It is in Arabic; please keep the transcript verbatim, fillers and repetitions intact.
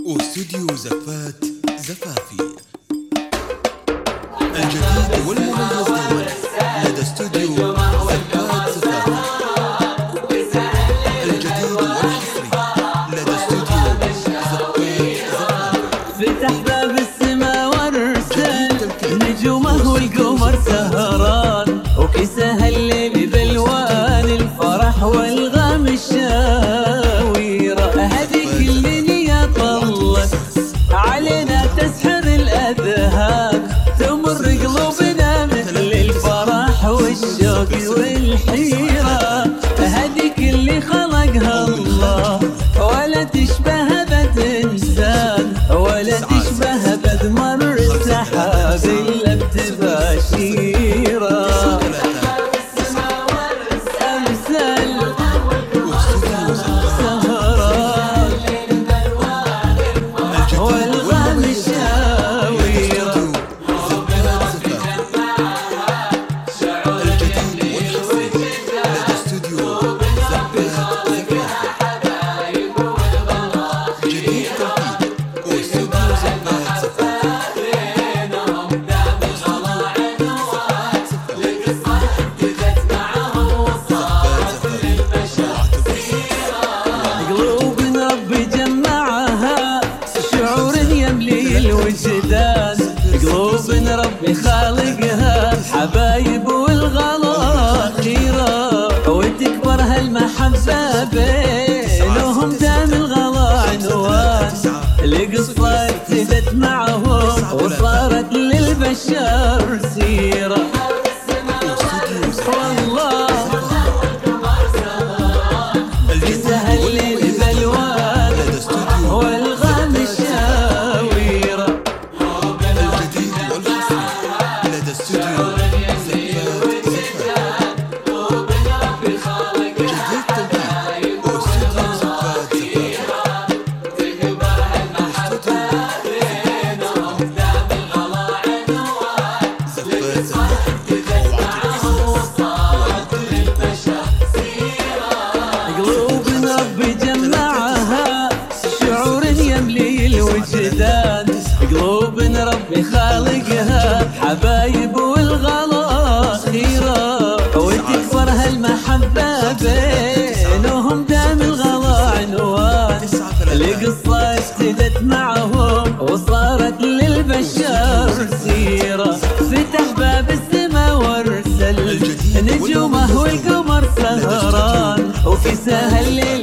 واستوديو زفات زفافي الجديد والمميز دوما لدى استوديو زفات زفافي. الجديد والحصري لدى استوديو زفات زفافي. فتح باب السما وارسل نجومه والقمر سهران، وكساها الليل بالوان الفرح والغم الشاويرة. هذيك اللي يا طلت علينا تسحر الاذهان، تمر قلوبنا مثل الفرح والشوق والحيرة. هذيك اللي خلقها الله ولا تشبه بد انسان، ولا تشبه بد مر السحاب الا بتباشيره. قلوب ربي خالقها حبايب والغلا خيرة، وتكبر هالمحبة بينهم دام الغلا عنوان. القصة ابتدت معهم وصارت للبشر سيرة. والله كساها الليل بالوان والغم الشاويرة. قلوب ربي خالقها حبايب والغلا خيرة، وتكبر هالمحبة بينهم دام الغلا عنوان. القصة ابتدت معهم وصارت للبشر سيرة. فتح باب السما وارسل نجومه والقمر سهران، وكساها الليل